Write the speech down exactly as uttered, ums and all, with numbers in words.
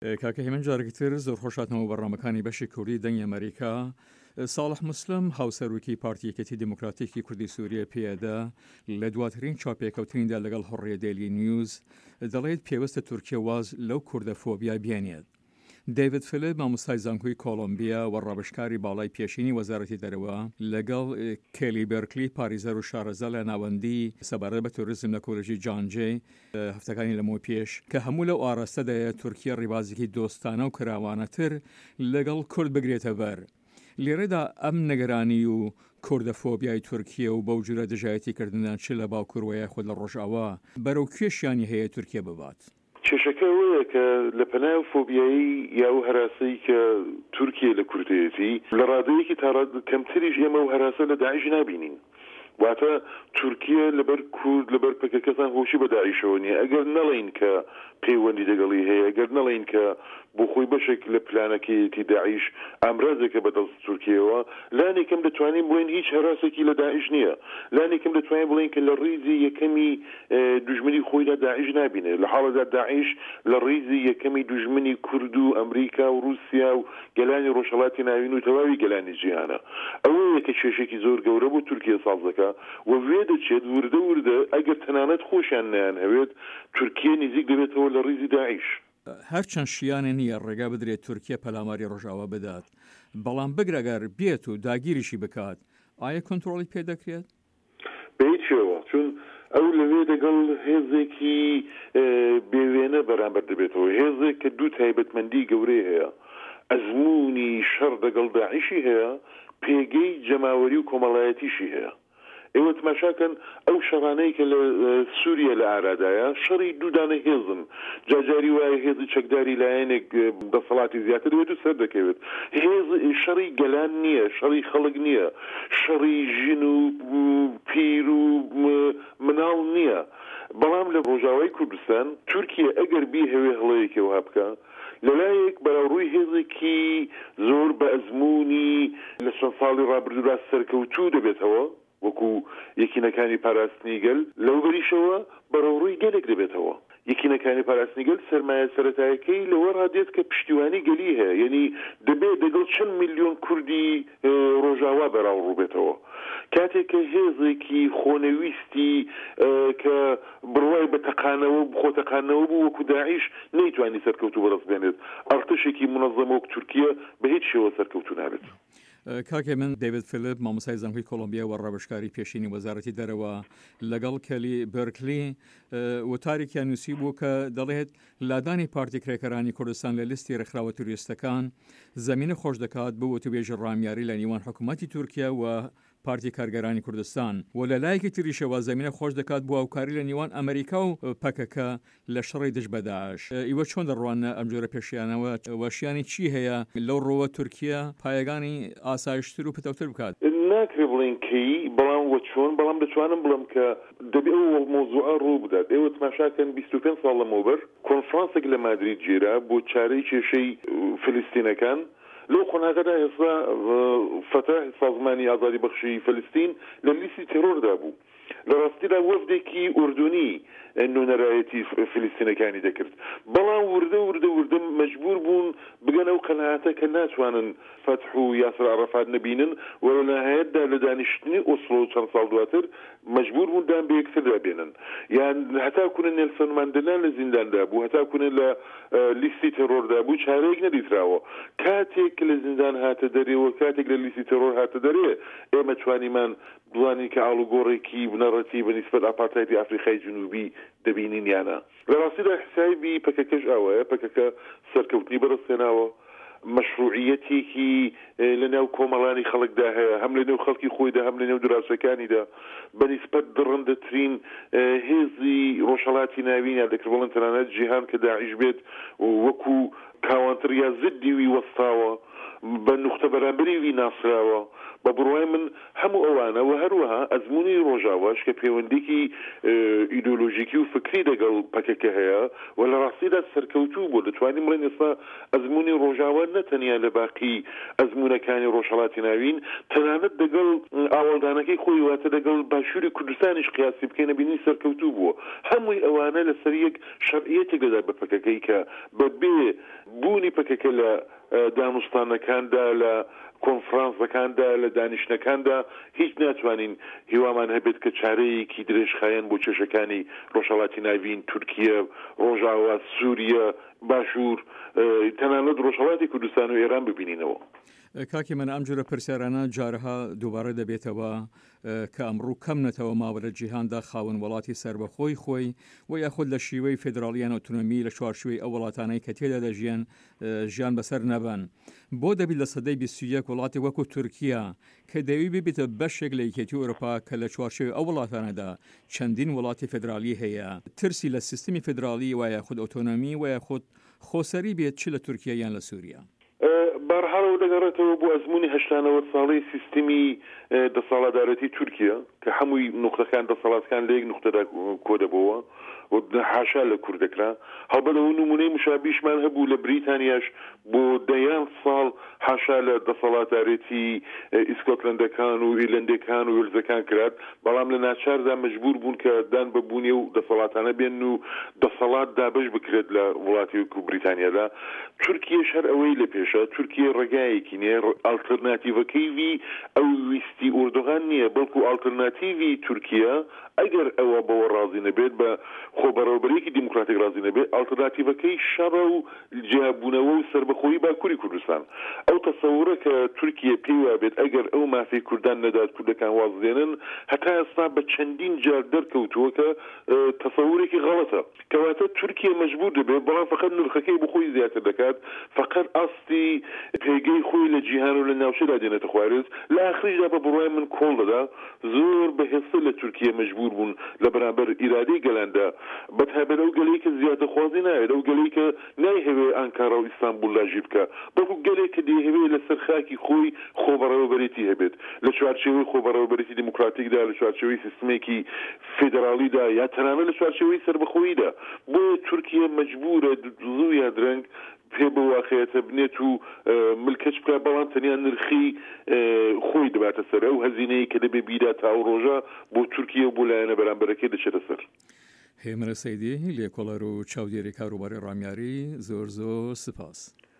کاکە هێمن جارێکی تر زۆر خۆشاتنەوە بەڕامەکانی بەشی کوردی دەنگی ئەمریکا. ساڵح مسلم هاوسەرۆکی پارتیەکەتی دموکراتیکی کوردی سووریە پێدا لە دواترین چاپێکەوتنیدا لەگەڵ هەڕێ دێلی نیوز دەڵێت پێوەستە تورکیە واز لەو کوردەفۆبیا بێنێت. دەیڤد فلیپ مامۆستای زانکۆی کۆلۆمبیا و ڕابشکاری باڵای پێشینی وەزارەتی دەرەوە لەگەڵ کێلی بەرکلی پارێزەر و شارەزا لە ناوەندی سەبارەت بە تۆریزم لە کۆلێژی جانجێ هەفتەکانی لەمەوە پێش کە هەموو لەو ئاراستەدایە تورکیە ڕێبازێکی دۆستانە و کراوانەتر لەگەڵ کورد بگرێتە بەر. لێرەدا ئەم نەگەرانی و کوردەفۆبیای تورکیە و بەو جورە دژایەتی کردنان چ لە باوکوڕوەیە خۆ لە ڕۆژئاوا بەرەو کوێشیانی هەیە تورکیە ببات. کێشەکە وەیە کە لە پەناو فۆبیایی یا و هەراسەی کە تورکیە لە کوردەتی لە ڕادەیەکی تا کەمتریش ئێمە و هەراسە لە داعش نابینین. واتە تورکیە لەبەر کورد لەبەر پەکەکەسان هۆشی بە داعشەوە نیە. ئەگەر نەڵێن کە پەیوەندی دەگەڵی هەیە، ئەگەر نەڵێن کە بۆ خۆی بەشێک لە پلانەکەیەتی داعش ئامرازێکە بەدەست تورکیەوە، لانێکم دەتوانین بڵێن هیچ هەراسێکی لە داعش نییە. لانێکم دەتوانین بڵێن کە لە ڕیزی یەکەمی دوژمنی خۆیدا داعش نابینێ. لە حاڵەدا داعش لە ڕیزی یەکەمی دوژمنی کورد و ئەمریکا و رووسیا و گەلانی ڕۆژهەڵاتی ناوین و تەواوی گەلانی جیهانە. ئەوەیە کە کێشێکی زۆر گەورە بۆ تورکیە ساز دەکا و وێ دەچێت وردە وردە ئەگەر تەنانەت خۆشیان نیان هەوێت تورکیە نزیک دەبێتەوە لە ڕیزی داعش. هەرچەند شیانە نییە ڕێگا بدرێت تورکیە پەلاماری ڕۆژاوا بدات، بەڵام بگرەگەر بێت و داگیریشی بکات، ئایا کۆنتڕۆڵی پێ دەکرێت؟ بەهیچەوە، چون ئەو لەوێ دەگەڵ هێزێکی بێوێنە بەرامبەر دەبێتەوە، هێزێک کە دوو تایبەتمەندی گەورەی هەیە، ئەزمموی شەڕ دەگەڵ داعشی هەیە، پێگەی جەماوەری و کۆمەڵایەتیشی هەیە. ئێوە تماشاکەن ئەو شەڕانەی کە لە سووریا لە ئارادایە شەڕی دوودانە هێزن، جاجاری وایە هێزی چەکداری لایەنێک دەسەڵاتی زیاتر دەوێت و سەر دەکەوێت. هێز شەڕی گەلان نییە، شەڕی خەڵک نییە، شەڕی ژن و پیر و مناڵ نییە. بەڵام لە ڕۆژاوای کوردستان تورکیە ئەگەر بی هەوێ هەڵەیەکەوە بکە لەلایەک بەراڕووی هێزێکی زۆر بە ئەزمموی لە چەند ساڵی ڕابردوودا سەرکەوتوو دەبێتەوە وەکو یەکینەکانی پاراستنی گەل، لەوبەریشەوە بەڕەوڕووی گەلێک دەبێتەوە. یەکینەکانی پاراستنی گەل سەرمایە سەرەتایەکەی لەوە ڕادێت کە پشتیوانی گەلی هەیە، یعنی دەبێت دەگەڵ چەند میلیۆن کوردی ڕۆژاوا بەراوڕوو بێتەوە. کاتێک کە هێزێکی خۆنەویستی کە بڕوای بە تەقانەوە بخۆ تەقانەوە بوو وەکو داعش نەیتوانی سەرکەوتوو بەدەست بێنێت، ئەرتشێکی منەظەم وەکو تورکیە بە هیچ شێوە سەرکەوتوو نابێت. کاکێ من دەیڤد فلیپ مامۆستای زانکۆی کۆلۆمبیا و ڕابشکاری پێشینی وەزارەتی دەرەوە لەگەڵ کێلی بەرکلی وتارێکیان نووسی بوو کە دەڵێت لادانی پارتی کرێکەرانی کوردستان لە لیستی ڕێکخراوە توریستەکان زەمینە خۆش دەکات بۆ وتوبێژی ڕامیاری لە نێوان حکوومەتی تورکیا و پارتی کارگەرانی کوردستان و لە لایەکی تریشەوە زەمینە خۆش دەکات بۆ هاوکاری لە نێوان ئەمریکا و پەکەکە لە شەڕی دژ بە داعش. ئیوە چۆن دەڕوانە ئەم جۆرە پێشیانەوە؟ وەشیانی چی هەیە لەو ڕۆوە تورکیە پایەگانی ئاسایشتر و پتەوتر بکات؟ ناکرێ بڵێن کەی، بەڵام وە چۆن، بەڵام دەتوانم بڵم کە دەبێ ئەو مۆزوعە ڕوو بدات. ئێوە تماشاکەن بیست و پێنج ساڵ لەمەوبەر کۆنفرانسێک لە مادرید جێرا بۆ چارەی کێشەی فلستینەکان. لەو قۆناغەدا ئێستا فەتاح سازمانی ئازادی بەخشی فلستین لە لیستی تێرۆردا بوو. لە ڕاستیدا وەفدێکی ئوردونی نونەرایەتی فلستینەکانی دەکرد، بەڵام وردە وردە وردە مەجبور بوون بگەن ئەو قەناعەتە کە ناتوانن فەتح و یاسر عەرەفات نەبینن و لە نەهایەتدا لە دانیشتنی ئۆسلۆ چەند ساڵ دواتر مەجبور بوون دان بە یەکتر دابێنن. یان هەتاکوونە نێلسن ماندێلا لە زینداندا بوو، هەتاکوونە لە لیستی تێرۆردا بوو، چارەیەک نەدیتراوە. کاتێک لە زیندان هاتە دەرێەوە، کاتێک لە لیستی تێرۆر هاتە دەرێ، ئێمە توانیمان بڵانی کە ئاڵوگۆڕێکی بنەڕەتی بەنسبەت ئاپارتایدی ئافریقای جنوبی دەبینین یانە. لە ڕاستیدا حسابی پەکەکەش ئەوەیە، پەکەکە سەرکەوتنی بەدەستهێناوە، مەشروعیەتێکی لە نێو کۆمەڵانی خەڵکدا هەیە، هەم لە نێو خەڵکی خۆیدا هەم لە نێو دراوسەکانیدا. بەنسبەت دڕندەترین هێزی ڕۆژهەڵاتی ناوین یا دەکرد بڵێن تەنانەت جیهان کە داعش بێت وەکو کاوانتر یا زدی وی وەستاوە. بە نوختە بەرامبەری ناسراوە بە بڕوای من هەموو ئەوانە و هەروەها ئەزمموی ڕۆژاواش کە پەیوەندێکی ئیدۆلۆژیکی و فکری دەگەڵ پەکەکە هەیە و لە ڕاستیدا سەرکەوتوو بۆ دەتوانین بڵێن ئێستا ئەزمموی ڕۆژاوا نەتەنیا لە باقی ئەزممونەکانی ڕۆژهەڵاتی ناوین تەنانەت دەگەڵ ئاوەڵدانەکەی خۆی واتە دەگەڵ باشووری کوردستانیش قیاسی بکەینە بینی سەرکەوتوو بووە هەمووی ئەوانە لەسەر یەک شەرعیەتێک دەدا بە پەکەکەی کە بەبێ بوونی پەکەکە لە داموستانەکاندا لە کۆنفرانسەکاندا لە دانیشتەکاندا هیچ ناتوانین هیوامان هەبێت کە چارەیەکی درێژخایەن بۆ کێشەکانی ڕۆژهەڵاتی ناوین تورکیە ڕۆژاوا سووریە باشوور تەنانەت ڕۆژهەڵاتی کوردستان و ئێران ببینینەوە. کاکی من ئەم جورە پرسیارانە جارها دووبارە دەبێتەوە کە ئەمڕوو کەم نەتەوە ماوەرە جیهاندا خاوەن وڵاتی سربەخۆی خۆی و یاخود لە شیوەی فێدراڵیان ئۆتۆنۆمی لە چوارچوەی ئەو وڵاتانەی کە تێدا دەژیان ژیان بەسەر نەبن بۆ دەبی لە سەدەی بیست و یەک وڵاتی وەکو تورکیا کە دەوی ببێتە بەشێک لە یەکێتی ئەوروپا کە لە چوارچوەی ئەو وڵاتانەدا چەندین وڵاتی فێدرالی هەیە ترسی لە سیستمی فێدرالی و یاخود ئۆتۆنۆمی و یاخود خۆسەری بێت چ لە تورکیا یان لە سووریا بەرهەڵەوە دەگەڕێتەوە بۆ ئەزمموی هەشتانەوە ساڵی سیستمی دەسەڵاتدارەتی تورکیا کە هەمووی نوختەکان دەسەڵاتەکان لە یەک نوختەدا کۆ دەبەوە حاشا لە کوردەکرا هەڵبەتەوە نمونەی مشابیشمان هەبوو لە بریتانیاش بۆ دەیان ساڵ حاشا لە دەسەڵاتدارێتی ئیسکۆتلەندەکان و ئیرلەندەکان و وێلزەکان کرات بەڵام لە ناچاردا مەجبور بوون کە دان بەبوونی و دەسەڵاتانە بێن و دەسەڵات دابش بکرێت لە وڵاتی و بریتانیادا تورکیە شەر ئەوەی لە پێشە تورکیە ڕێگایەکی نییە ئالتەرناتیڤەکەیوی ئەو ویستی ئوردوغان نییە بەڵکو ئالتەرناتیڤی تورکیە ئەگەر ئەوە بەوە ڕازی نەبێت بە خۆبەڕێوەبەرێکی دیموکراتیک ڕازی نەبێت ئالتەرناتیڤەکەی شەڕە و جیابوونەوە و سربەخۆیی باکووری کوردستان ئەو تەسەورە کە تورکیە پێی وابێت ئەگەر ئەو مافی کوردان نەدات کوردەکان وازدێنن هەتا ئێستا بە چەندین جار دەرکەوتووە کە تەسەورێکی غەڵەتە کەواتە تورکیە مەجبور دەبێت بەڵام فقط نرخەکەی بخۆی زیاتر دەکات فقط ئاستی پێگەی خۆی لە جیهان و لە ناوچەدا دێنێتە خوارز لە ئاخریشدا بە بڕوای من کۆڵ دەدا زۆر بەهێزتر لە تورکیە مەجبور بوون لە بەرامبەر ئیرادەی گەلاندا بەتابەت ئەو گەلەی کە زیاتر خوازی ناوێت ئەو گەلەی کە نایهەوێ ئەنکارا و ئیستانبول لاژی بکە بەڵکو گەلێک کە دەیهەوێ لەسەر خاکی خۆی خۆبەڕێوەبەرێتی هەبێت لە چوارچێوەی خۆبەڕێوەبەرێتی دیموکراتیکدا لە چوارچێوەی سیستمێکی فێدراڵیدا یا تەنانەت لە چوارچێوەی سربەخۆییدا بۆیە تورکیە مەجبورە زوو یا درەنگ پێ بواقعێتە بنێت و ملکەچ بکە بەڵام تەنیا نرخی خۆی دەباتە سەر ئەو هەزینەی کە دەبێ بیدا تا ئەو ڕۆژە بۆ تورکیە و بۆ لایەنە بەرامبەرەکەی دەچێتە سەر. هێمنە سەیدی لێکۆڵەر و چاودێری کاروباری ڕامیاری زۆر زۆر سپاس.